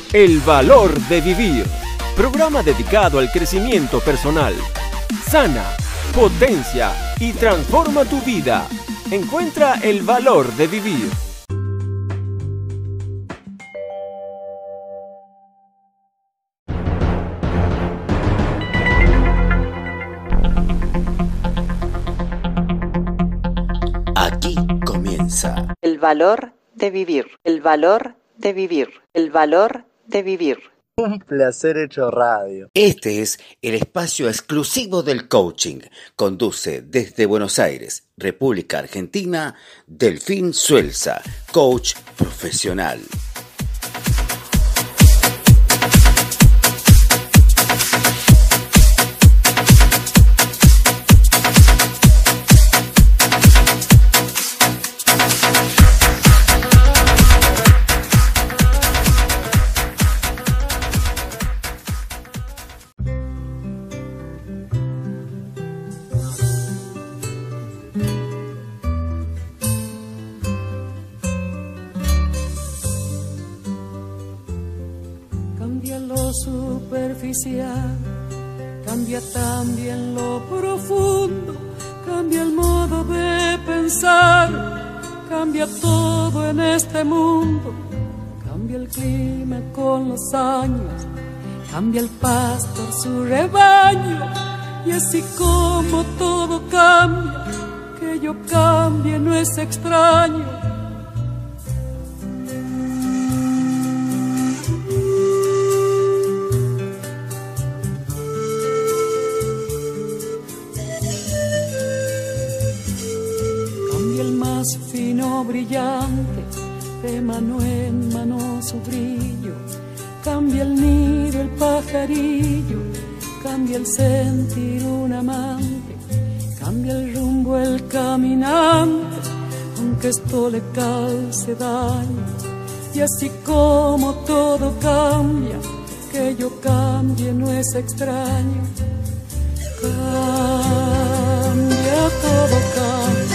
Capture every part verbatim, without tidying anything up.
El valor de vivir. Programa dedicado al crecimiento personal. Sana, potencia y transforma tu vida. Encuentra el valor de vivir. Aquí comienza el valor de vivir, el valor de vivir, el valor de vivir. Un placer hecho radio. Este es el espacio exclusivo del coaching. Conduce desde Buenos Aires, República Argentina, Delfín Suelza, coach profesional. Cambia también lo profundo, cambia el modo de pensar, cambia todo en este mundo, cambia el clima con los años, cambia el pastor su rebaño, y así como todo cambia, que yo cambie no es extraño. Fino brillante, de mano en mano su brillo, cambia el nido el pajarillo, cambia el sentir un amante, cambia el rumbo el caminante, aunque esto le cause daño, y así como todo cambia, que yo cambie no es extraño. Cambia, todo cambia.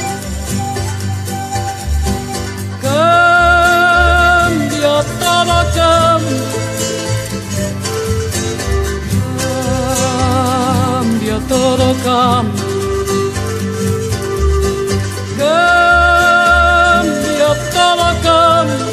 Cambia, todo cambia. Cambia, todo cambia. Cambia, todo cambia.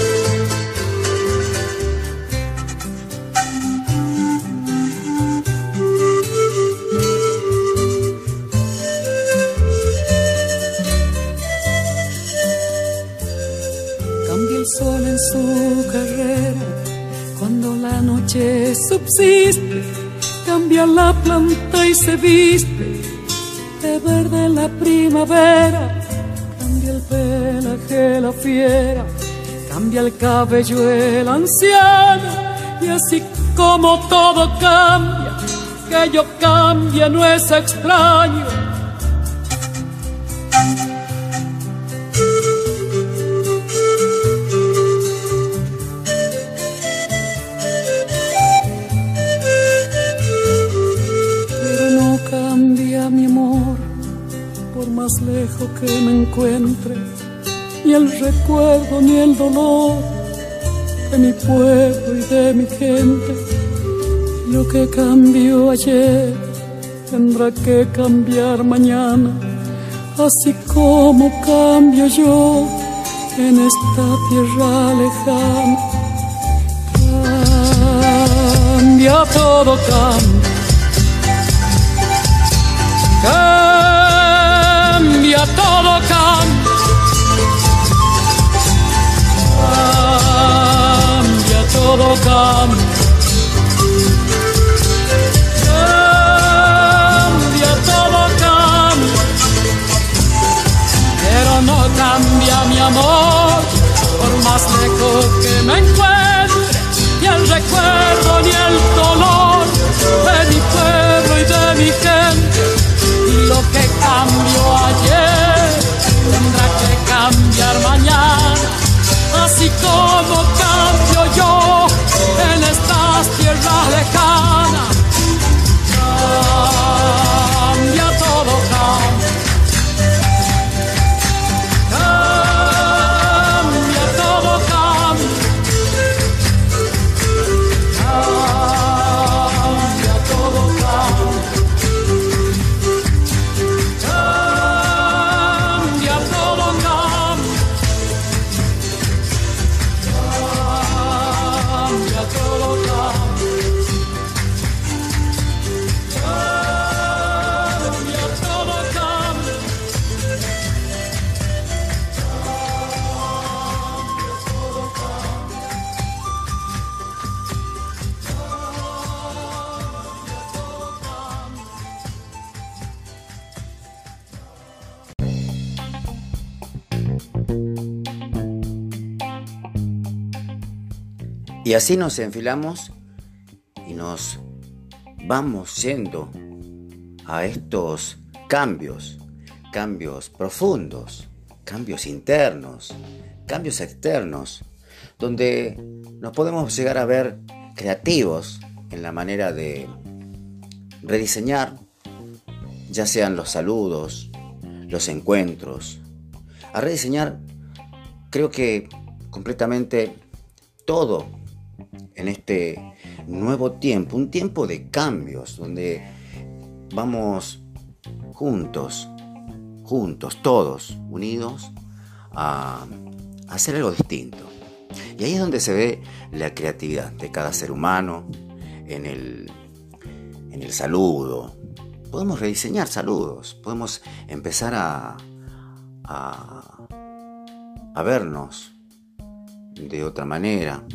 Sol en su carrera, cuando la noche subsiste, cambia la planta y se viste de verde la primavera, cambia el pelaje la fiera, cambia el cabello el anciano, y así como todo cambia, que yo cambie no es extraño. Mi amor, por más lejos que me encuentre, ni el recuerdo ni el dolor de mi pueblo y de mi gente. Lo que cambió ayer tendrá que cambiar mañana, así como cambio yo en esta tierra lejana. Cambia, todo cambia. Cambia, todo cambia. Cambia, todo cambia. Cambia, todo cambia. Pero no cambia mi amor, por más lejos que me encuentre, ni el recuerdo ni el dolor de mi pueblo y de mi gente. Lo que cambió ayer tendrá que cambiar mañana, así como cambio yo en esta Y así nos enfilamos y nos vamos yendo a estos cambios, cambios profundos, cambios internos, cambios externos, donde nos podemos llegar a ver creativos en la manera de rediseñar, ya sean los saludos, los encuentros, a rediseñar, creo que completamente todo en este nuevo tiempo, un tiempo de cambios, donde vamos juntos, juntos, todos, unidos, a hacer algo distinto. Y ahí es donde se ve la creatividad de cada ser humano, en el, en el saludo. Podemos rediseñar saludos, podemos empezar a, a, a vernos de otra manera.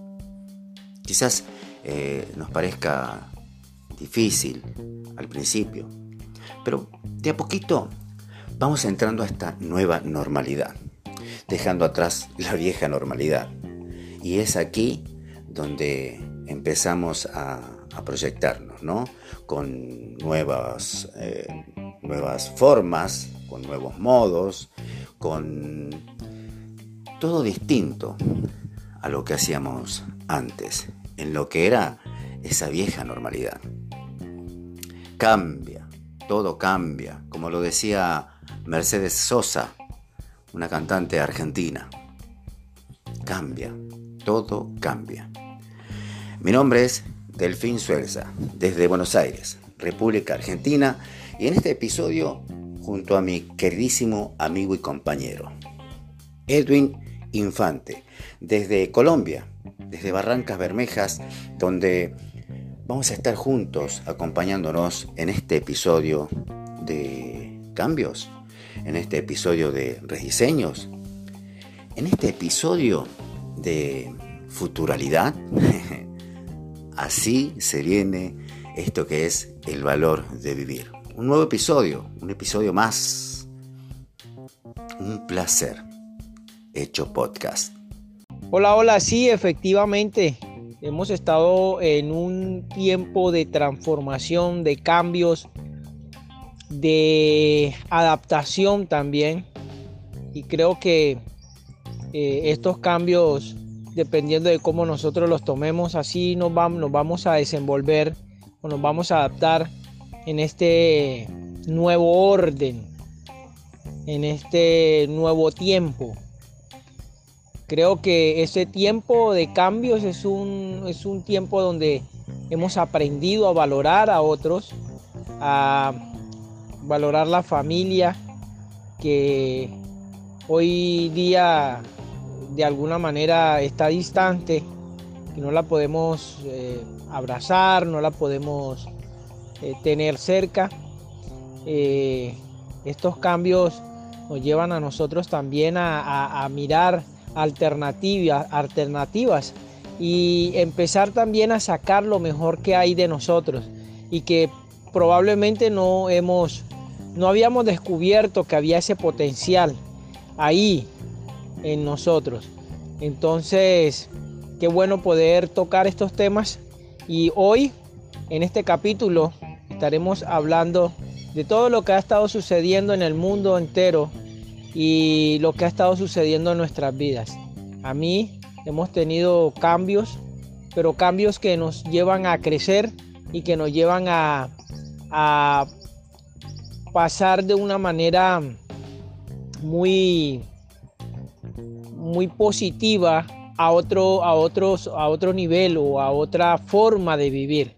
Quizás eh, nos parezca difícil al principio, pero de a poquito vamos entrando a esta nueva normalidad, dejando atrás la vieja normalidad. Y es aquí donde empezamos a, a proyectarnos, ¿no? Con nuevas, eh, nuevas formas, con nuevos modos, con todo distinto a lo que hacíamos antes, en lo que era esa vieja normalidad. Cambia, todo cambia, como lo decía Mercedes Sosa, una cantante argentina. Cambia, todo cambia. Mi nombre es Delfín Suelza, desde Buenos Aires, República Argentina, y en este episodio junto a mi queridísimo amigo y compañero Edwin Infante, desde Colombia, desde Barrancas Bermejas, donde vamos a estar juntos acompañándonos en este episodio de cambios, en este episodio de rediseños, en este episodio de futuralidad. Así se viene esto que es el valor de vivir. Un nuevo episodio, un episodio más. Un placer. Hecho podcast. Hola, hola, sí, efectivamente. Hemos estado en un tiempo de transformación, de cambios, de adaptación también. Y creo que eh, estos cambios, dependiendo de cómo nosotros los tomemos, así nos vamos, nos vamos a desenvolver o nos vamos a adaptar en este nuevo orden, en este nuevo tiempo. Creo que ese tiempo de cambios es un, es un tiempo donde hemos aprendido a valorar a otros, a valorar la familia, que hoy día de alguna manera está distante, que no la podemos eh, abrazar, no la podemos eh, tener cerca. Eh, estos cambios nos llevan a nosotros también a, a, a mirar alternativas, alternativas y empezar también a sacar lo mejor que hay de nosotros y que probablemente no hemos, no habíamos descubierto que había ese potencial ahí en nosotros. Entonces, qué bueno poder tocar estos temas, y hoy en este capítulo estaremos hablando de todo lo que ha estado sucediendo en el mundo entero y lo que ha estado sucediendo en nuestras vidas. A mí hemos tenido cambios, pero cambios que nos llevan a crecer y que nos llevan a, a pasar de una manera muy, muy positiva a otro, a otros, a otro nivel o a otra forma de vivir.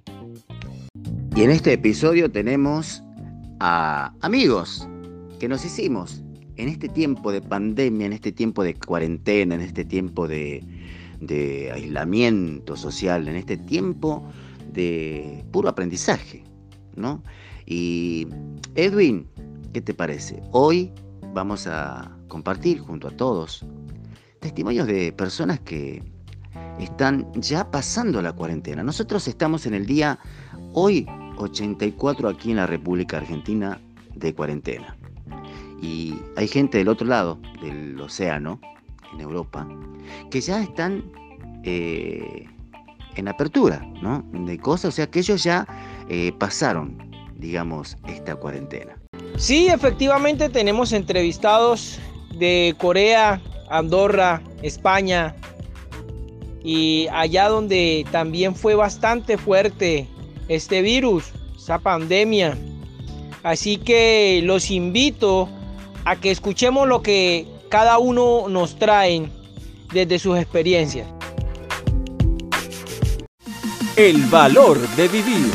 Y en este episodio tenemos a amigos que nos hicimos en este tiempo de pandemia, en este tiempo de cuarentena, en este tiempo de, de aislamiento social, en este tiempo de puro aprendizaje, ¿no? Y Edwin, ¿qué te parece? Hoy vamos a compartir junto a todos testimonios de personas que están ya pasando la cuarentena. Nosotros estamos en el día hoy ochenta y cuatro aquí en la República Argentina de cuarentena. Y hay gente del otro lado del océano, en Europa, que ya están eh, en apertura, ¿no? De cosas, o sea que ellos ya eh, pasaron, digamos, esta cuarentena. Sí, efectivamente tenemos entrevistados de Corea, Andorra, España, y allá donde también fue bastante fuerte este virus, esta pandemia. Así que los invito a que escuchemos lo que cada uno nos trae desde sus experiencias. El valor de vivir.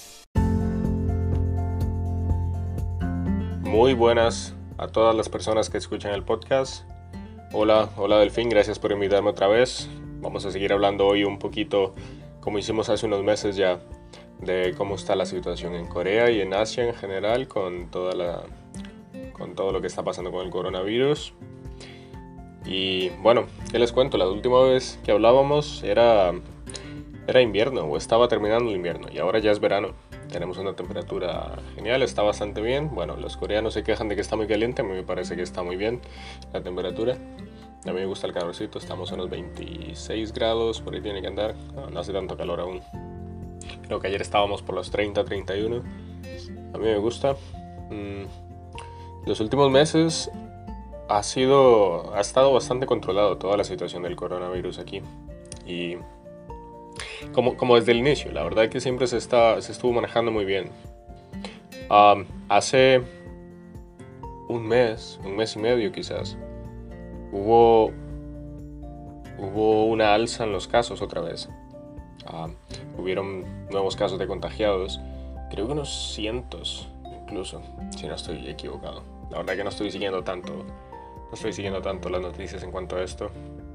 Muy buenas a todas las personas que escuchan el podcast. Hola, hola Delfín, gracias por invitarme otra vez. Vamos a seguir hablando hoy un poquito, como hicimos hace unos meses ya, de cómo está la situación en Corea y en Asia en general con toda la, con todo lo que está pasando con el coronavirus. Y bueno, ¿qué les cuento? La última vez que hablábamos era, era invierno, o estaba terminando el invierno, y ahora ya es verano. Tenemos una temperatura genial, está bastante bien. Bueno, los coreanos se quejan de que está muy caliente, a mí me parece que está muy bien la temperatura. A mí me gusta el calorcito, estamos a unos veintiséis grados, por ahí tiene que andar. No, no hace tanto calor aún. Creo que ayer estábamos por los treinta, treinta y uno. A mí me gusta. Mm. Los últimos meses ha sido, ha estado bastante controlado toda la situación del coronavirus aquí. Y como, como desde el inicio, la verdad es que siempre se, está, se estuvo manejando muy bien. Um, hace un mes, un mes y medio quizás, hubo, hubo una alza en los casos otra vez. Uh, hubieron nuevos casos de contagiados, creo que unos cientos incluso, si no estoy equivocado. La verdad que no estoy siguiendo tanto, no estoy siguiendo tanto las noticias en cuanto a esto.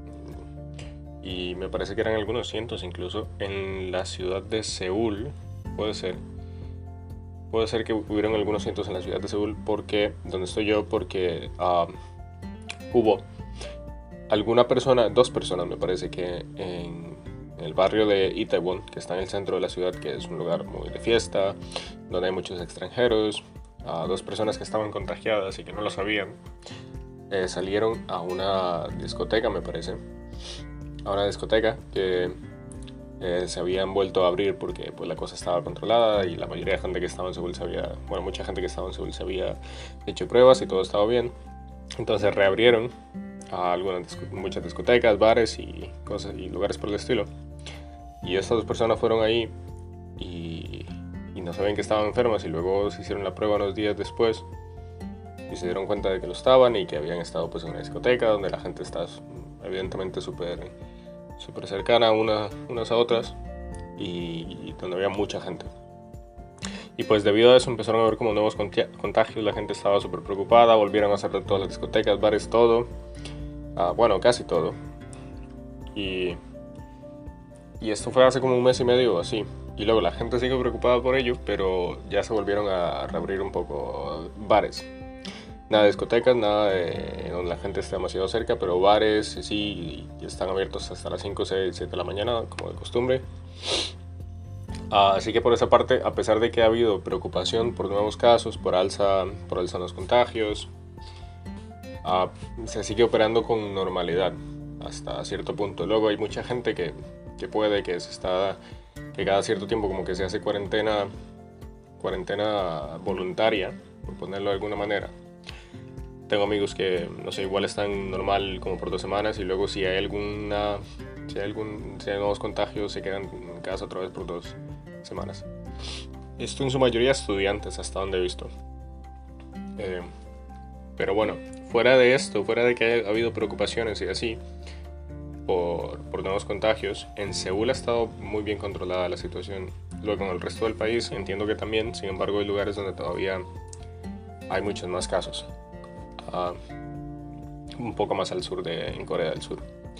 Y me parece que eran algunos cientos incluso en la ciudad de Seúl, puede ser. Puede ser que hubieron algunos cientos en la ciudad de Seúl, porque, donde estoy yo, porque uh, hubo alguna persona, dos personas me parece que en el barrio de Itaewon, que está en el centro de la ciudad, que es un lugar muy de fiesta, donde hay muchos extranjeros, uh, dos personas que estaban contagiadas y que no lo sabían, eh, salieron a una discoteca, me parece, a una discoteca que eh, se habían vuelto a abrir porque pues, la cosa estaba controlada y la mayoría de gente que estaba en Seúl se había, bueno, mucha gente que estaba en Seúl se había hecho pruebas y todo estaba bien. Entonces reabrieron a algunas, muchas discotecas, bares y cosas y lugares por el estilo. Y estas dos personas fueron ahí y, y no sabían que estaban enfermas, y luego se hicieron la prueba unos días después y se dieron cuenta de que lo estaban y que habían estado pues, en una discoteca donde la gente está evidentemente súper súper cercana una, unas a otras y, y donde había mucha gente. Y pues debido a eso empezaron a haber como nuevos contagios, la gente estaba súper preocupada, volvieron a cerrar todas las discotecas, bares, todo. Uh, bueno, casi todo. Y, y esto fue hace como un mes y medio o así. Y luego la gente sigue preocupada por ello, pero ya se volvieron a reabrir un poco bares. Nada de discotecas, nada de donde la gente esté demasiado cerca, pero bares sí están abiertos hasta las cinco, seis, siete de la mañana, como de costumbre. Uh, así que por esa parte, a pesar de que ha habido preocupación por nuevos casos, por alza, por alza en los contagios, uh, se sigue operando con normalidad hasta cierto punto. Luego hay mucha gente que, que puede, que se está, que cada cierto tiempo como que se hace cuarentena, cuarentena voluntaria, por ponerlo de alguna manera. Tengo amigos que, no sé, igual están normal como por dos semanas y luego si hay alguna, si hay algún, si hay nuevos contagios se quedan en casa otra vez por dos semanas. Esto en su mayoría estudiantes, hasta donde he visto. Eh, pero bueno, fuera de esto, fuera de que haya habido preocupaciones y así por, por nuevos contagios, en Seúl ha estado muy bien controlada la situación. Luego en el resto del país entiendo que también, sin embargo hay lugares donde todavía hay muchos más casos. Uh, un poco más al sur de en Corea del Sur.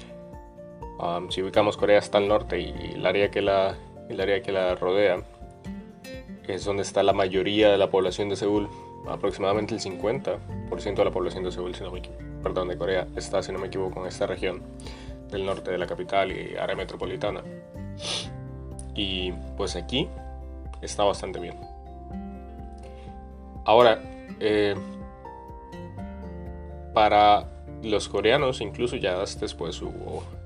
Um, si ubicamos Corea hasta el norte y el área que la el área que la rodea es donde está la mayoría de la población de Seúl, aproximadamente el cincuenta por ciento de la población de Seúl, si no me equivoco, perdón, de Corea está, si no me equivoco, en esta región del norte de la capital y área metropolitana. Y pues aquí está bastante bien. Ahora, eh, para los coreanos, incluso ya después hubo,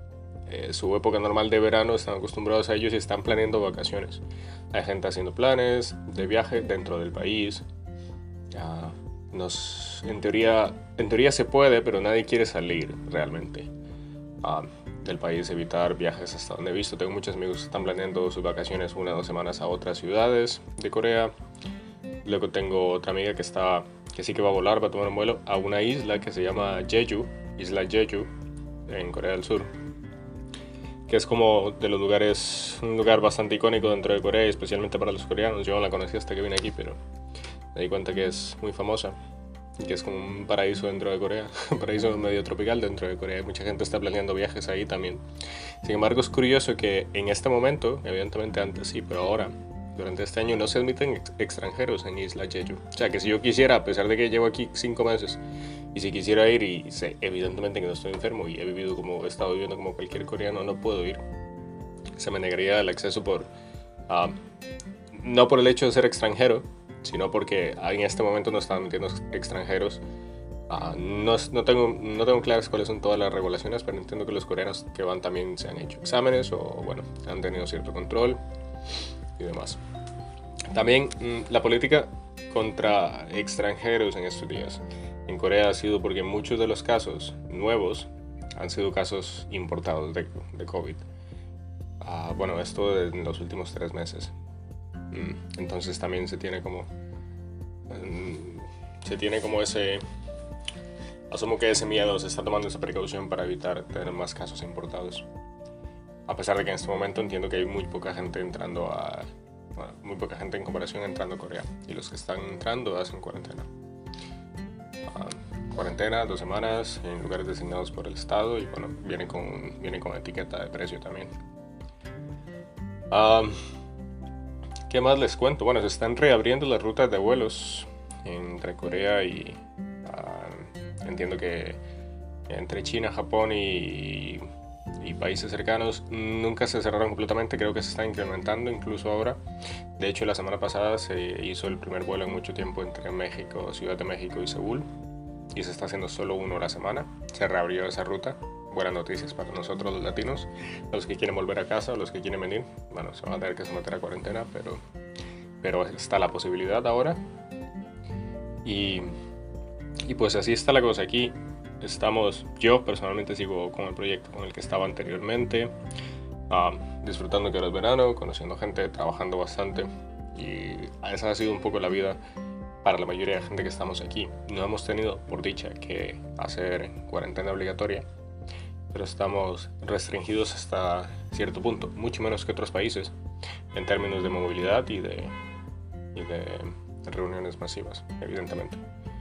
eh, su época normal de verano, están acostumbrados a ellos y están planeando vacaciones. Hay gente haciendo planes de viaje dentro del país. Uh, nos, en, teoría, en teoría se puede, pero nadie quiere salir realmente uh, del país, evitar viajes hasta donde he visto. Tengo muchos amigos que están planeando sus vacaciones una o dos semanas a otras ciudades de Corea. Luego tengo otra amiga que, está, que sí que va a volar, va a tomar un vuelo a una isla que se llama Jeju, Isla Jeju, en Corea del Sur, que es como de los lugares, un lugar bastante icónico dentro de Corea, especialmente para los coreanos. Yo no la conocí hasta que vine aquí, pero me di cuenta que es muy famosa y que es como un paraíso dentro de Corea, un paraíso medio tropical dentro de Corea. Mucha gente está planeando viajes ahí también. Sin embargo, es curioso que en este momento, evidentemente antes sí, pero ahora, durante este año, no se admiten ex- extranjeros en Isla Jeju. O sea, que si yo quisiera, a pesar de que llevo aquí cinco meses, y si quisiera ir y sé evidentemente que no estoy enfermo y he vivido como he estado viviendo como cualquier coreano, no puedo ir. Se me negaría el acceso por uh, no por el hecho de ser extranjero, sino porque en este momento no están admitiendo extranjeros. Uh, no, no, tengo, no tengo claras cuáles son todas las regulaciones, pero entiendo que los coreanos que van también se han hecho exámenes o bueno, han tenido cierto control y demás. También mmm, la política contra extranjeros en estos días en Corea ha sido porque muchos de los casos nuevos han sido casos importados de, de COVID. Uh, bueno, esto en los últimos tres meses. Mm, entonces también se tiene como um, se tiene como ese asumo que ese miedo, se está tomando esa precaución para evitar tener más casos importados. A pesar de que en este momento entiendo que hay muy poca gente entrando a bueno, muy poca gente en comparación entrando a Corea, y los que están entrando hacen cuarentena. Uh, cuarentena, dos semanas en lugares designados por el estado y bueno, vienen con, vienen con etiqueta de precio también. Uh, ¿Qué más les cuento? Bueno, se están reabriendo las rutas de vuelos entre Corea y uh, entiendo que entre China, Japón y, y países cercanos nunca se cerraron completamente, creo que se están incrementando incluso ahora. De hecho, la semana pasada se hizo el primer vuelo en mucho tiempo entre México, Ciudad de México y Seúl, y se está haciendo solo uno a la semana. Se reabrió esa ruta. Buenas noticias para nosotros los latinos, los que quieren volver a casa, los que quieren venir. Bueno, se van a tener que someter a cuarentena, pero, pero está la posibilidad ahora. Y, y pues así está la cosa aquí. Estamos, yo personalmente sigo con el proyecto con el que estaba anteriormente, uh, disfrutando que era el verano, conociendo gente, trabajando bastante, y esa ha sido un poco la vida para la mayoría de gente que estamos aquí. No hemos tenido, por dicha, que hacer cuarentena obligatoria, pero estamos restringidos hasta cierto punto, mucho menos que otros países, en términos de movilidad y de, y de reuniones masivas, evidentemente.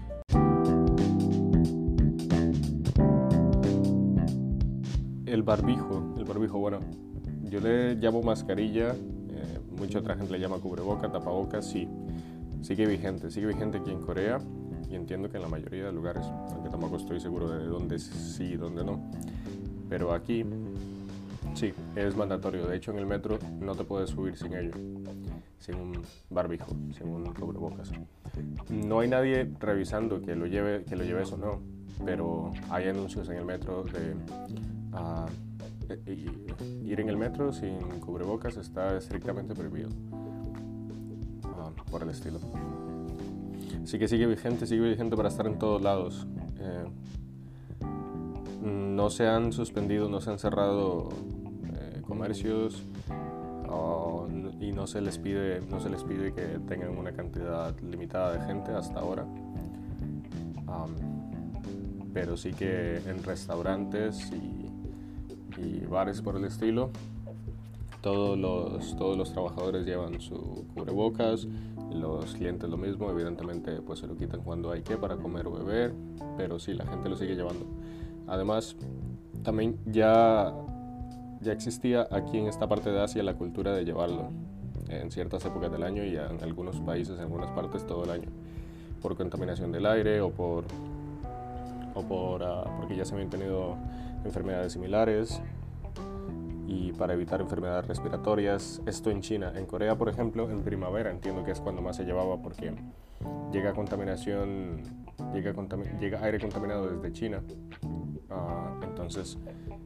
El barbijo, el barbijo, bueno, yo le llamo mascarilla, eh, mucha otra gente le llama cubreboca, tapabocas, sí, sigue vigente, sigue vigente aquí en Corea, y entiendo que en la mayoría de lugares, aunque tampoco estoy seguro de dónde sí y dónde no, pero aquí sí, es mandatorio. De hecho, en el metro no te puedes subir sin ello, sin un barbijo, sin un cubrebocas. No hay nadie revisando que lo lleve, que lo lleves o no, pero hay anuncios en el metro de Uh, ir en el metro sin cubrebocas está estrictamente prohibido, uh, por el estilo. Así que sigue vigente, sigue vigente para estar en todos lados. Eh, no se han suspendido, no se han cerrado eh, comercios, uh, y no se les pide, no se les pide que tengan una cantidad limitada de gente hasta ahora. Um, pero sí que en restaurantes y y bares por el estilo, todos los, todos los trabajadores llevan su cubrebocas, los clientes lo mismo, evidentemente pues se lo quitan cuando hay que para comer o beber, pero sí, la gente lo sigue llevando. Además, también ya, ya existía aquí en esta parte de Asia la cultura de llevarlo en ciertas épocas del año y en algunos países, en algunas partes todo el año, por contaminación del aire o por, o por uh, porque ya se habían tenido enfermedades similares y para evitar enfermedades respiratorias. Esto en China. En Corea, por ejemplo, en primavera entiendo que es cuando más se llevaba, porque llega contaminación, llega, contami- llega aire contaminado desde China. Uh, entonces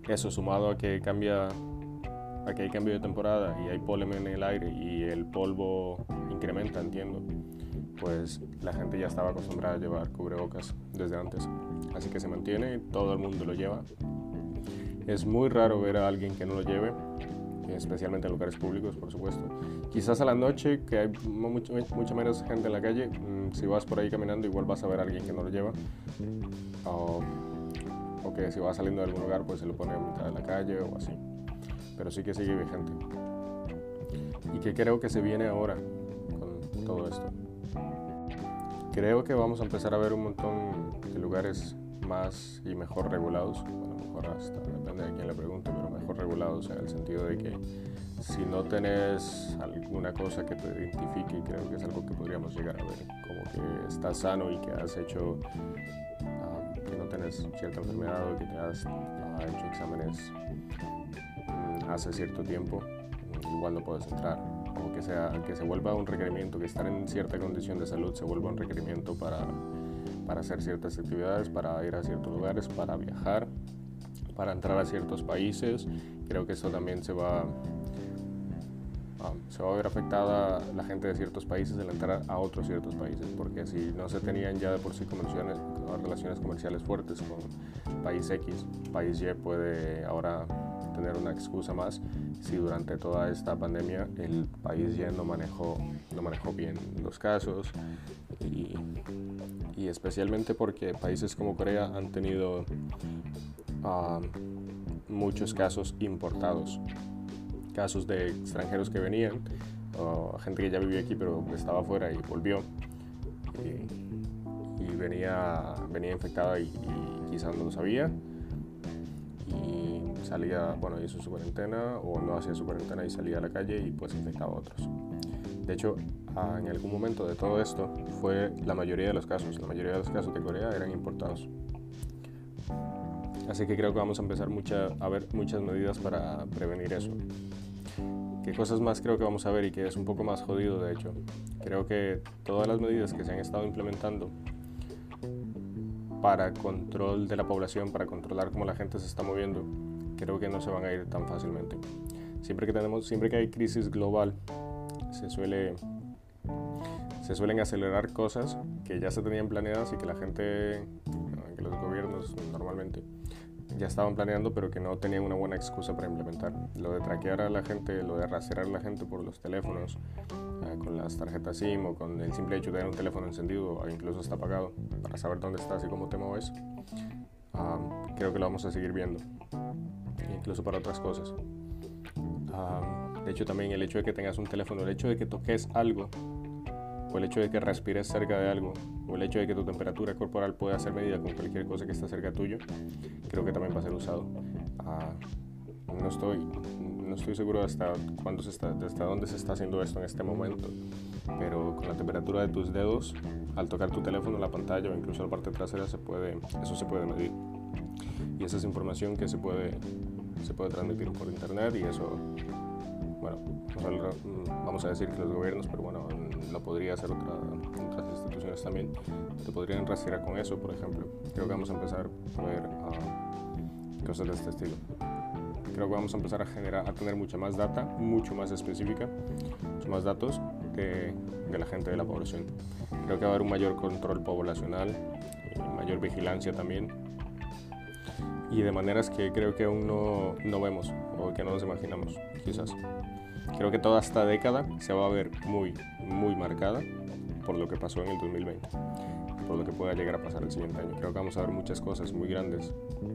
eso sumado a que cambia, a que hay cambio de temporada y hay polen en el aire y el polvo incrementa, entiendo, pues la gente ya estaba acostumbrada a llevar cubrebocas desde antes, así que se mantiene, todo el mundo lo lleva. Es muy raro ver a alguien que no lo lleve, especialmente en lugares públicos, por supuesto. Quizás a la noche, que hay mucho, mucha menos gente en la calle, si vas por ahí caminando igual vas a ver a alguien que no lo lleva, o, o que si va saliendo de algún lugar pues se lo pone a mitad de la calle o así, pero sí que sigue vigente. ¿Y qué creo que se viene ahora con todo esto? Creo que vamos a empezar a ver un montón de lugares más y mejor regulados, bueno, mejor hasta depende de quién le pregunte, pero mejor regulados en el sentido de que si no tenés alguna cosa que te identifique, creo que es algo que podríamos llegar a ver, como que estás sano y que has hecho, uh, que no tenés cierta enfermedad o que te has uh, hecho exámenes um, hace cierto tiempo, igual no puedes entrar, o que, sea, que se vuelva un requerimiento, que estar en cierta condición de salud se vuelva un requerimiento para, para hacer ciertas actividades, para ir a ciertos lugares, para viajar, para entrar a ciertos países. Creo que eso también se va, um, se va a ver afectada la gente de ciertos países al entrar a otros ciertos países, porque si no se tenían ya de por sí convenciones, relaciones comerciales fuertes con país X, país Y puede ahora tener una excusa más si durante toda esta pandemia el país Y no manejó, no manejó bien los casos y, y especialmente porque países como Corea han tenido uh, muchos casos importados, casos de extranjeros que venían, uh, gente que ya vivía aquí pero estaba afuera y volvió y, y venía, venía infectada y, y quizás no lo sabía y salía, bueno, hizo su cuarentena o no hacía su cuarentena y salía a la calle y pues infectaba a otros. De hecho, uh, en algún momento de todo esto fue la mayoría de los casos, la mayoría de los casos de Corea eran importados. Así que creo que vamos a empezar mucha, a ver muchas medidas para prevenir eso. ¿Qué cosas más creo que vamos a ver y que es un poco más jodido de hecho? Creo que todas las medidas que se han estado implementando para control de la población, para controlar cómo la gente se está moviendo, creo que no se van a ir tan fácilmente. Siempre que, tenemos, siempre que hay crisis global, se, suele, se suelen acelerar cosas que ya se tenían planeadas y que la gente, que los gobiernos normalmente ya estaban planeando, pero que no tenían una buena excusa para implementar. Lo de traquear a la gente, lo de rastrear a la gente por los teléfonos, eh, con las tarjetas SIM o con el simple hecho de tener un teléfono encendido o incluso está apagado para saber dónde estás y cómo te mueves, um, creo que lo vamos a seguir viendo, incluso para otras cosas. Um, de hecho, también el hecho de que tengas un teléfono, el hecho de que toques algo, o el hecho de que respires cerca de algo, o el hecho de que tu temperatura corporal pueda ser medida con cualquier cosa que está cerca tuyo, creo que también va a ser usado. Uh, no estoy, no estoy seguro hasta cuándo se está, hasta dónde se está haciendo esto en este momento, pero con la temperatura de tus dedos, al tocar tu teléfono, la pantalla o incluso la parte trasera, se puede, eso se puede medir. Y esa es información que se puede, se puede transmitir por internet y eso, bueno, vamos a decir que los gobiernos, pero bueno, lo podría hacer otra, otras instituciones también, te podrían rastrear con eso, por ejemplo. Creo que vamos a empezar a ver uh, cosas de este estilo. Creo que vamos a empezar a generar, a tener mucha más data, mucho más específica, muchos más datos de, de la gente de la población. Creo que va a haber un mayor control poblacional, y mayor vigilancia también, y de maneras que creo que aún no, no vemos o que no nos imaginamos, quizás. Creo que toda esta década se va a ver muy, muy marcada por lo que pasó en el dos mil veinte, por lo que pueda llegar a pasar el siguiente año. Creo que vamos a ver muchas cosas muy grandes,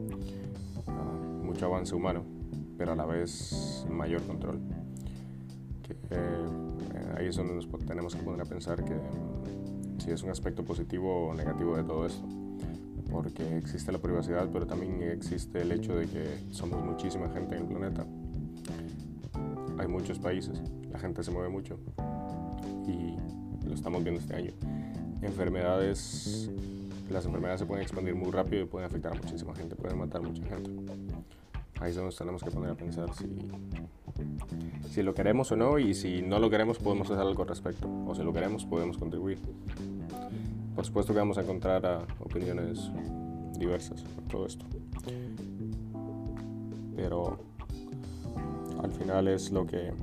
uh, mucho avance humano, pero a la vez mayor control. Que, eh, ahí es donde nos tenemos que poner a pensar que um, si es un aspecto positivo o negativo de todo esto, porque existe la privacidad, pero también existe el hecho de que somos muchísima gente en el planeta. Hay muchos países, la gente se mueve mucho y lo estamos viendo este año. Enfermedades, las enfermedades se pueden expandir muy rápido y pueden afectar a muchísima gente, pueden matar a mucha gente. Ahí es donde nos tenemos que poner a pensar si, si lo queremos o no, y si no lo queremos podemos hacer algo al respecto, o si lo queremos podemos contribuir. Por supuesto que vamos a encontrar a opiniones diversas por todo esto. pero al final es lo que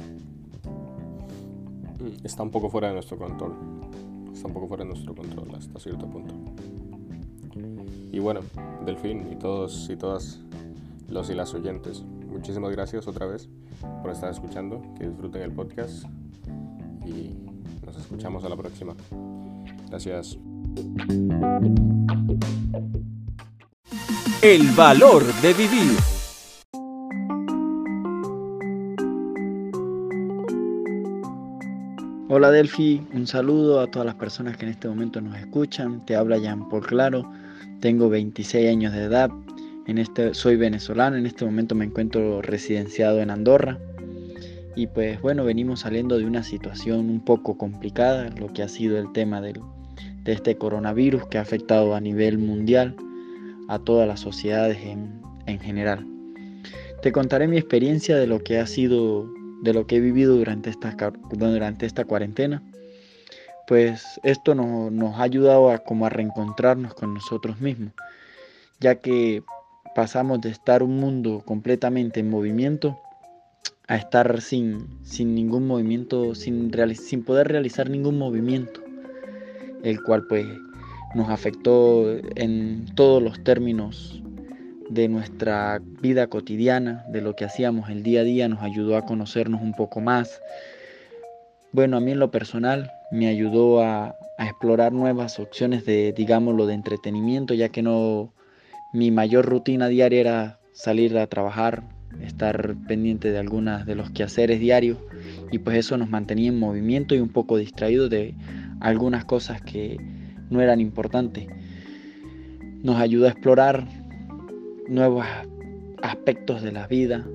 está un poco fuera de nuestro control. Está un poco fuera de nuestro control hasta cierto punto. Y bueno, Delfín y todos y todas los y las oyentes, muchísimas gracias otra vez por estar escuchando. Que disfruten el podcast y nos escuchamos a la próxima. Gracias. El valor de vivir. Hola Delphi, un saludo a todas las personas que en este momento nos escuchan. Te habla Jean Paul Claro, tengo veintiséis años de edad, en este, soy venezolano, en este momento me encuentro residenciado en Andorra. Y pues bueno, venimos saliendo de una situación un poco complicada, lo que ha sido el tema del, de este coronavirus que ha afectado a nivel mundial a todas las sociedades en, en general. Te contaré mi experiencia de lo que ha sido, de lo que he vivido durante esta, durante esta cuarentena. Pues esto nos, nos ha ayudado a, como a reencontrarnos con nosotros mismos, ya que pasamos de estar un mundo completamente en movimiento a estar sin, sin ningún movimiento, sin, reali- sin poder realizar ningún movimiento, el cual pues nos afectó en todos los términos de nuestra vida cotidiana, de lo que hacíamos el día a día, nos ayudó a conocernos un poco más. Bueno, a mí en lo personal me ayudó a, a explorar nuevas opciones de, digámoslo, de entretenimiento, ya que no, mi mayor rutina diaria era salir a trabajar, estar pendiente de algunas de los quehaceres diarios, y pues eso nos mantenía en movimiento y un poco distraídos de algunas cosas que no eran importantes. Nos ayudó a explorar nuevos aspectos de la vida,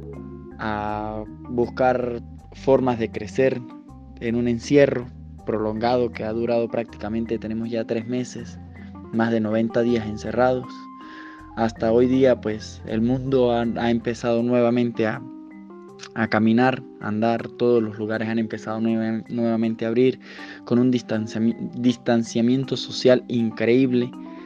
a buscar formas de crecer en un encierro prolongado que ha durado prácticamente, tenemos ya tres meses, más de noventa días encerrados. Hasta hoy día pues el mundo ha, ha empezado nuevamente a, a caminar, a andar, todos los lugares han empezado nueva, nuevamente a abrir con un distanciami- distanciamiento social increíble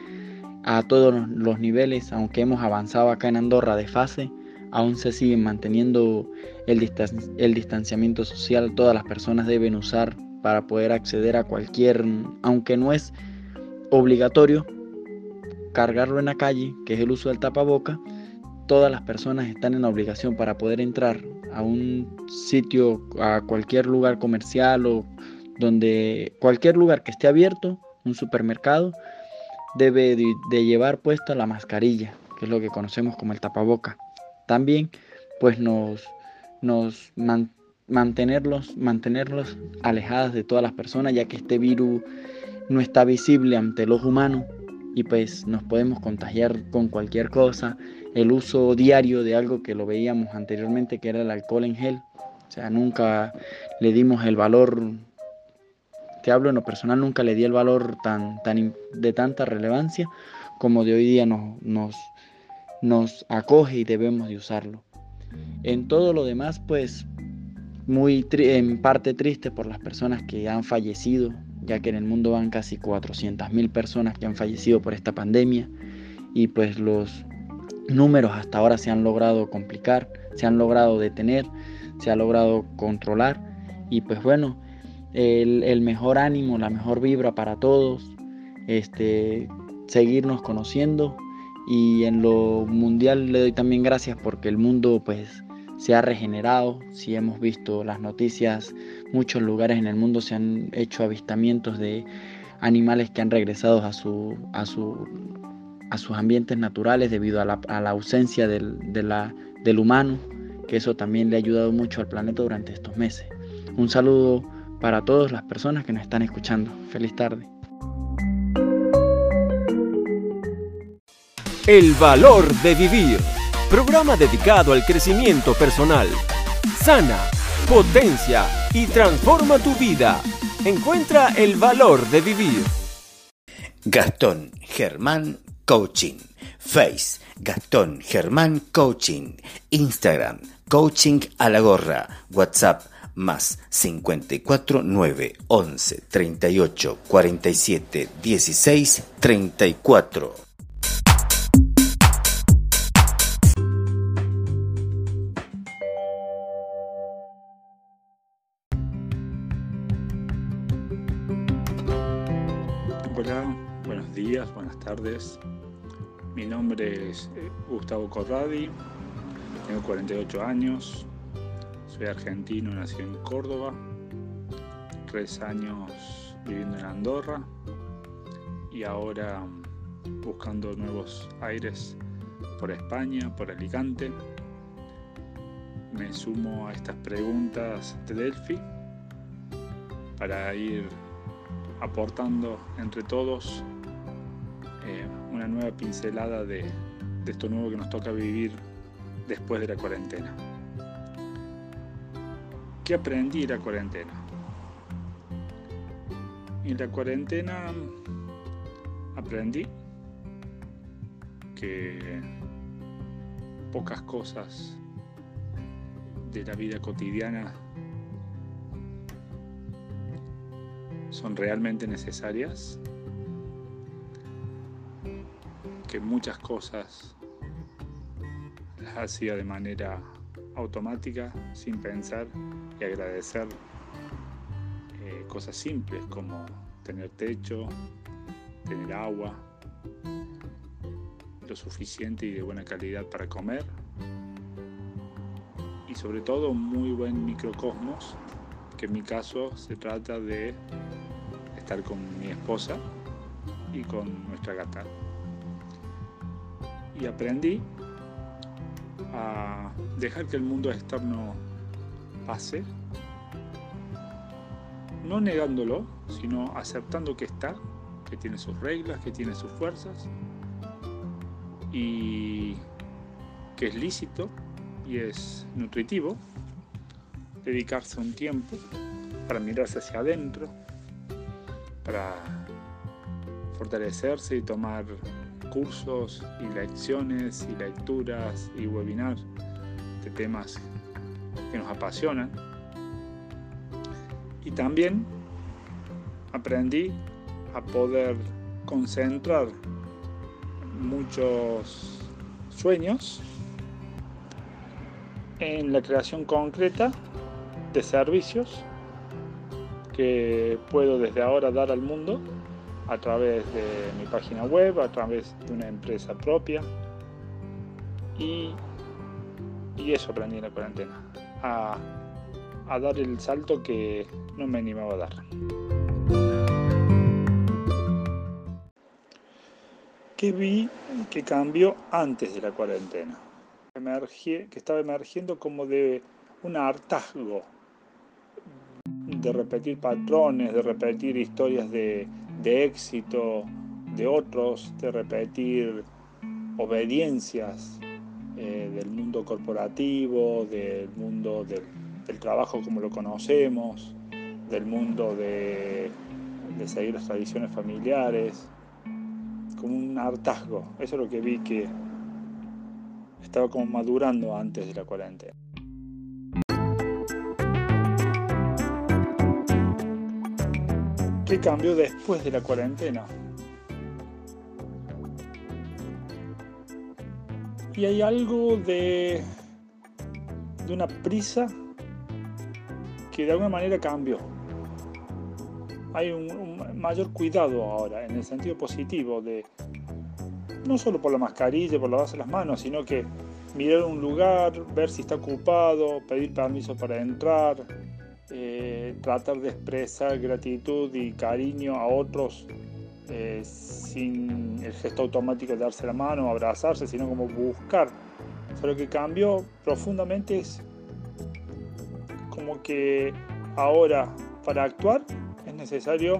a todos los niveles. Aunque hemos avanzado acá en Andorra de fase, aún se sigue manteniendo el, distan- el distanciamiento social. Todas las personas deben usar para poder acceder a cualquier, aunque no es obligatorio cargarlo en la calle, que es el uso del tapaboca. Todas las personas están en la obligación para poder entrar a un sitio, a cualquier lugar comercial o donde cualquier lugar que esté abierto, un supermercado, debe de, de llevar puesta la mascarilla, que es lo que conocemos como el tapaboca. También pues nos, nos man, mantenerlos, mantenerlos alejadas de todas las personas, ya que este virus no está visible ante el ojo humano y pues nos podemos contagiar con cualquier cosa. El uso diario de algo que lo veíamos anteriormente, que era el alcohol en gel, o sea, nunca le dimos el valor, te hablo en lo personal, nunca le di el valor tan, tan de tanta relevancia como de hoy día nos, nos, nos acoge y debemos de usarlo. En todo lo demás, pues muy tri- en parte triste por las personas que han fallecido, ya que en el mundo van casi cuatrocientas mil personas que han fallecido por esta pandemia, y pues los números hasta ahora se han logrado complicar, se han logrado detener, se ha logrado controlar, y pues bueno, el, el mejor ánimo, la mejor vibra para todos, este, seguirnos conociendo. Y en lo mundial le doy también gracias porque el mundo pues se ha regenerado. Si hemos visto las noticias, muchos lugares en el mundo se han hecho avistamientos de animales que han regresado a, su, a, su, a sus ambientes naturales debido a la, a la ausencia del, de la, del humano, que eso también le ha ayudado mucho al planeta durante estos meses. Un saludo para todas las personas que nos están escuchando. Feliz tarde. El valor de vivir. Programa dedicado al crecimiento personal. Sana, potencia y transforma tu vida. Encuentra el valor de vivir. Gastón Germán Coaching. Face Gastón Germán Coaching. Instagram Coaching a la gorra. WhatsApp más cincuenta y cuatro nueve once treinta y ocho cuarenta y siete dieciséis treinta y cuatro. Hola, buenos días, buenas tardes. Mi nombre es eh, Gustavo Corradi, tengo cuarenta y ocho años, soy argentino, nací en Córdoba, tres años viviendo en Andorra y ahora buscando nuevos aires por España, por Alicante. Me sumo a estas preguntas de Delphi para ir aportando entre todos eh, una nueva pincelada de, de esto nuevo que nos toca vivir después de la cuarentena. ¿Qué aprendí en la cuarentena? En la cuarentena aprendí que pocas cosas de la vida cotidiana son realmente necesarias, que muchas cosas las hacía de manera automática, sin pensar, y agradecer eh, cosas simples como tener techo, tener agua, lo suficiente y de buena calidad para comer, y sobre todo un muy buen microcosmos, que en mi caso se trata de estar con mi esposa y con nuestra gata. Y aprendí a dejar que el mundo externo pase, no negándolo, sino aceptando que está, que tiene sus reglas, que tiene sus fuerzas y que es lícito y es nutritivo dedicarse un tiempo para mirarse hacia adentro, para fortalecerse y tomar cursos y lecciones y lecturas y webinars de temas que nos apasionan. Y también aprendí a poder concentrar muchos sueños en la creación concreta de servicios que puedo desde ahora dar al mundo a través de mi página web, a través de una empresa propia, y, y eso aprendí en la cuarentena, a, a dar el salto que no me animaba a dar. ¿Qué vi que cambió antes de la cuarentena? Emergí, que estaba emergiendo como de un hartazgo de repetir patrones, de repetir historias de, de éxito de otros, de repetir obediencias eh, del mundo corporativo, del mundo del, del trabajo como lo conocemos, del mundo de, de seguir las tradiciones familiares, como un hartazgo. Eso es lo que vi que estaba como madurando antes de la cuarentena. ¿Qué cambió después de la cuarentena? Y hay algo de, de una prisa que de alguna manera cambió. Hay un, un mayor cuidado ahora, en el sentido positivo, de no solo por la mascarilla, por lavarse las manos, sino que mirar un lugar, ver si está ocupado, pedir permiso para entrar, eh, tratar de expresar gratitud y cariño a otros eh, sin el gesto automático de darse la mano o abrazarse, sino como buscar. O sea, lo que cambió profundamente es como que ahora, para actuar, es necesario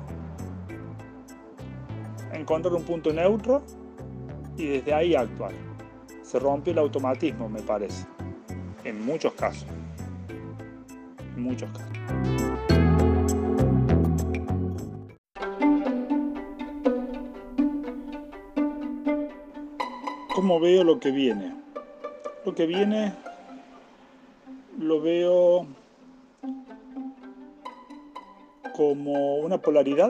encontrar un punto neutro y desde ahí actuar. Se rompió el automatismo, me parece, en muchos casos. En muchos casos. ¿Cómo veo lo que viene? Lo que viene lo veo como una polaridad,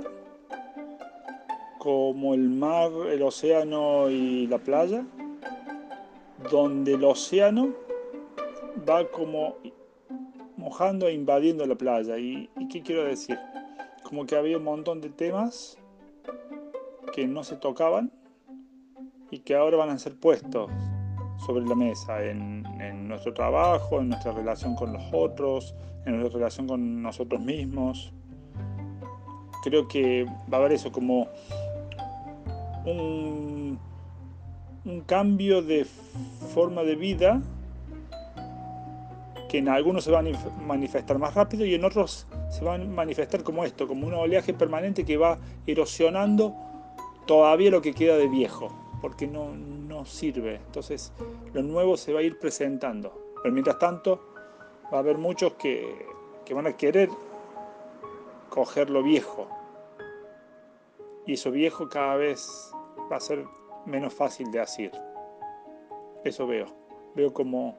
como el mar, el océano y la playa, donde el océano va como mojando e invadiendo la playa. ¿Y, y qué quiero decir? Como que había un montón de temas que no se tocaban y que ahora van a ser puestos sobre la mesa en, en nuestro trabajo, en nuestra relación con los otros, en nuestra relación con nosotros mismos. Creo que va a haber eso como un, un cambio de forma de vida que en algunos se va a manifestar más rápido y en otros se va a manifestar como esto, como un oleaje permanente que va erosionando todavía lo que queda de viejo, porque no, no sirve. Entonces lo nuevo se va a ir presentando, pero mientras tanto va a haber muchos que, que van a querer coger lo viejo, y eso viejo cada vez va a ser menos fácil de hacer. Eso veo, veo como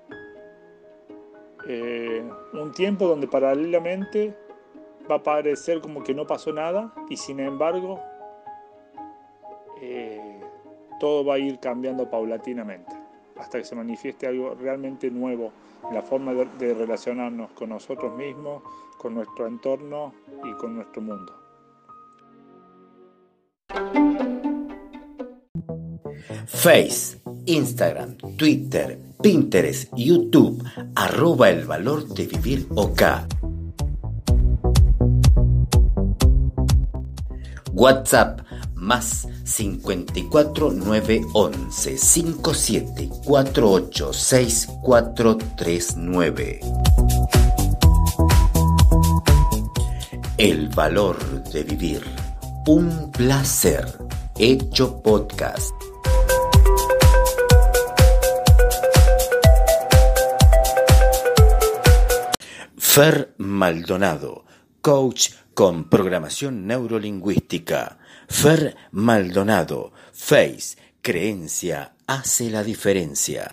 eh, un tiempo donde paralelamente va a parecer como que no pasó nada y sin embargo eh, todo va a ir cambiando paulatinamente hasta que se manifieste algo realmente nuevo en la forma de, de relacionarnos con nosotros mismos, con nuestro entorno y con nuestro mundo. Face, Instagram, Twitter, Pinterest, YouTube, arroba el valor de vivir OK. WhatsApp más cincuenta y cuatro nueve once cincuenta y siete cuarenta y ocho sesenta y cuatro treinta y nueve. El valor de vivir. Un placer. Hecho podcast. Fer Maldonado, coach con programación neurolingüística. Fer Maldonado, Face, creencia hace la diferencia.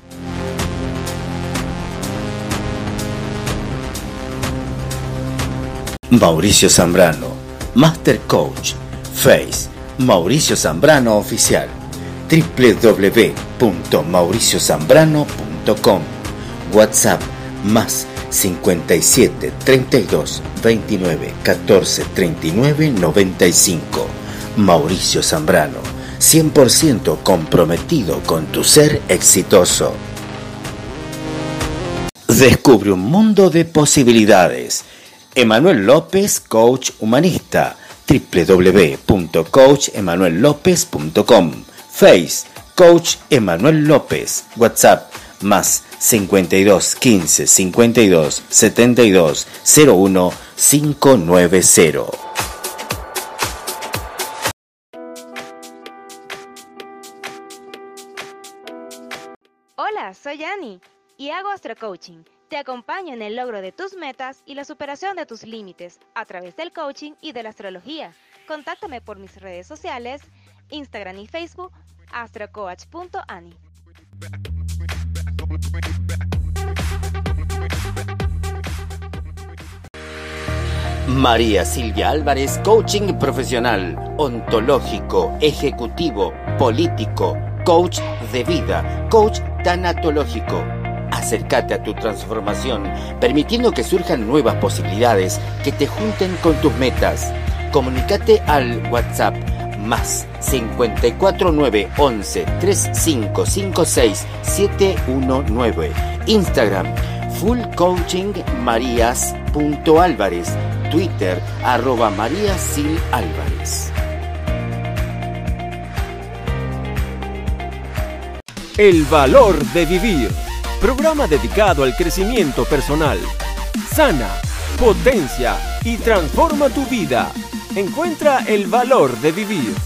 Mauricio Zambrano, Master Coach, Face, Mauricio Zambrano Oficial, doble u doble u doble u punto mauricio zambrano punto com, WhatsApp más cincuenta y siete treinta y dos veintinueve catorce treinta y nueve noventa y cinco. Mauricio Zambrano, cien por ciento comprometido con tu ser exitoso. Descubre un mundo de posibilidades. Emanuel López, coach humanista, doble u doble u doble u punto coach emanuel lópez punto com. Face, Coach Emanuel López, WhatsApp más cincuenta y dos quince cincuenta y dos setenta y dos cero uno quinientos noventa. Hola, soy Annie y hago astrocoaching. Te acompaño en el logro de tus metas y la superación de tus límites a través del coaching y de la astrología. Contáctame por mis redes sociales, Instagram y Facebook, astrocoach punto ani. María Silvia Álvarez, coaching profesional, ontológico, ejecutivo, político, coach de vida, coach tanatológico. Acércate a tu transformación, permitiendo que surjan nuevas posibilidades que te junten con tus metas. Comunícate al WhatsApp más cincuenta y cuatro nueve once treinta y cinco cincuenta y seis setecientos diecinueve. Instagram full coaching marías punto álvarez. Twitter arroba María Sil Álvarez. El valor de vivir. Programa dedicado al crecimiento personal. Sana, potencia y transforma tu vida. Encuentra el valor de vivir.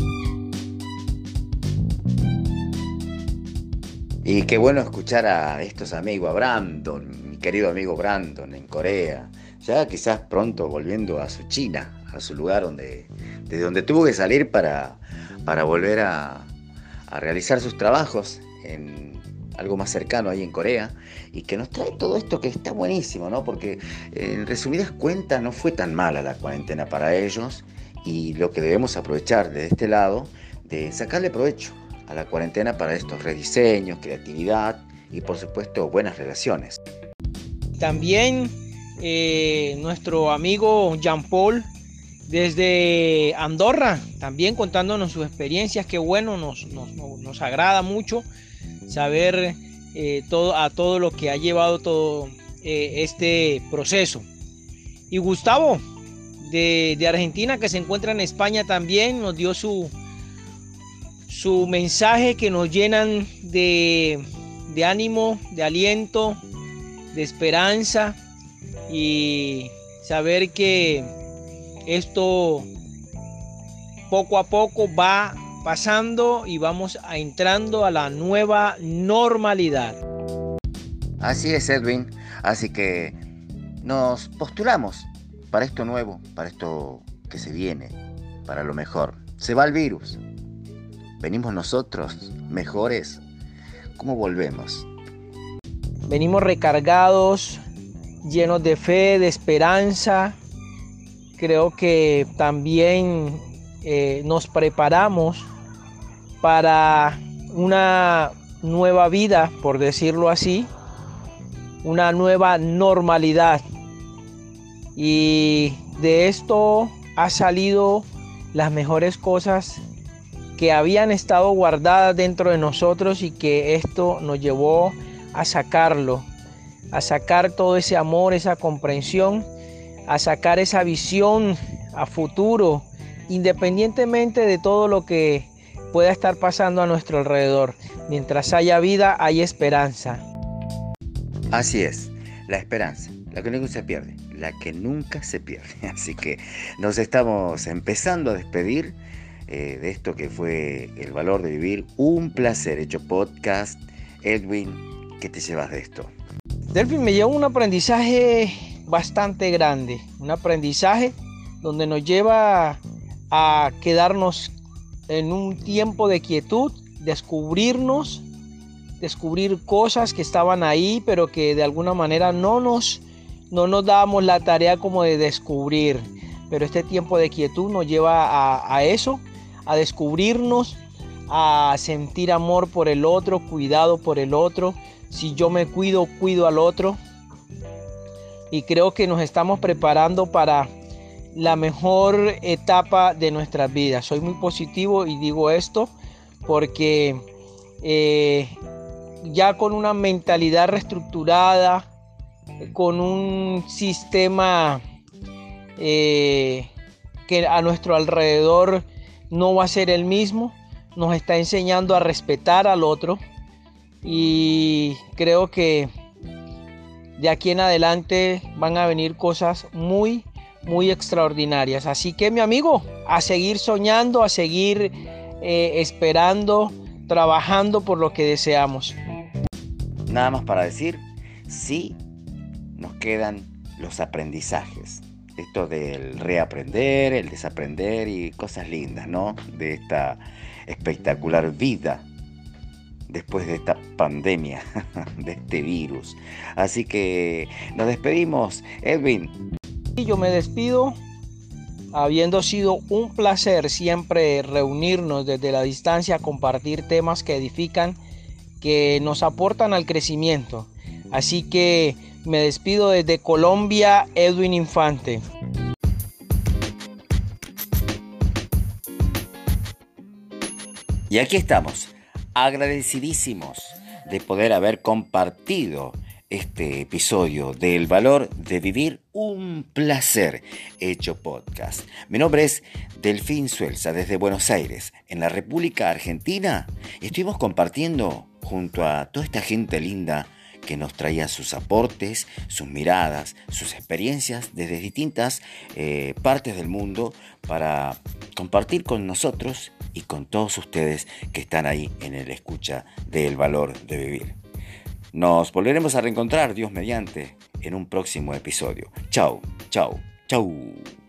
Y qué bueno escuchar a estos amigos, a Brandon, mi querido amigo Brandon en Corea, ya quizás pronto volviendo a su China, a su lugar donde, desde donde tuvo que salir para, para volver a, a realizar sus trabajos en algo más cercano ahí en Corea, y que nos trae todo esto que está buenísimo, ¿no? Porque en resumidas cuentas no fue tan mala la cuarentena para ellos, y lo que debemos aprovechar de este lado, de sacarle provecho a la cuarentena para estos rediseños, creatividad y por supuesto buenas relaciones. También eh, nuestro amigo Jean Paul desde Andorra, también contándonos sus experiencias. Qué bueno, nos, nos, nos agrada mucho saber eh, todo, a todo lo que ha llevado todo eh, este proceso. Y Gustavo, de, de Argentina, que se encuentra en España también, nos dio su, su mensaje, que nos llenan de, de ánimo, de aliento, de esperanza, y saber que esto poco a poco va pasando y vamos a entrando a la nueva normalidad. Así es, Edwin. Así que nos postulamos para esto nuevo, para esto que se viene, para lo mejor. Se va el virus. Venimos nosotros mejores. ¿Cómo volvemos? Venimos recargados, llenos de fe, de esperanza. Creo que también eh, nos preparamos para una nueva vida, por decirlo así, una nueva normalidad. Y de esto ha salido las mejores cosas que habían estado guardadas dentro de nosotros, y que esto nos llevó a sacarlo, a sacar todo ese amor, esa comprensión, a sacar esa visión a futuro, independientemente de todo lo que pueda estar pasando a nuestro alrededor. Mientras haya vida, hay esperanza. Así es, la esperanza, la que nunca se pierde, la que nunca se pierde. Así que nos estamos empezando a despedir eh, de esto que fue El Valor de Vivir, un placer hecho podcast. Edwin, ¿qué te llevas de esto? Delfín, me lleva un aprendizaje bastante grande, un aprendizaje donde nos lleva a quedarnos en un tiempo de quietud, descubrirnos, descubrir cosas que estaban ahí, pero que de alguna manera no nos, no nos dábamos la tarea como de descubrir. Pero este tiempo de quietud nos lleva a, a eso, a descubrirnos, a sentir amor por el otro, cuidado por el otro. Si yo me cuido, cuido al otro. Y creo que nos estamos preparando para la mejor etapa de nuestras vidas. Soy muy positivo y digo esto porque eh, ya con una mentalidad reestructurada, con un sistema eh, que a nuestro alrededor no va a ser el mismo, nos está enseñando a respetar al otro, y creo que de aquí en adelante van a venir cosas muy, muy extraordinarias. Así que, mi amigo, a seguir soñando, a seguir eh, esperando, trabajando por lo que deseamos. Nada más para decir, sí, nos quedan los aprendizajes. Esto del reaprender, el desaprender y cosas lindas, ¿no? De esta espectacular vida después de esta pandemia, de este virus. Así que nos despedimos, Edwin. Y yo me despido, habiendo sido un placer siempre reunirnos desde la distancia, compartir temas que edifican, que nos aportan al crecimiento. Así que me despido desde Colombia, Edwin Infante. Y aquí estamos, agradecidísimos de poder haber compartido este episodio del Valor de Vivir, un placer hecho podcast. Mi nombre es Delfín Suelza, desde Buenos Aires, en la República Argentina. Estuvimos compartiendo junto a toda esta gente linda que nos traía sus aportes, sus miradas, sus experiencias desde distintas eh, partes del mundo, para compartir con nosotros y con todos ustedes que están ahí en el escucha del Valor de Vivir. Nos volveremos a reencontrar, Dios mediante, en un próximo episodio. Chau, chau, chau.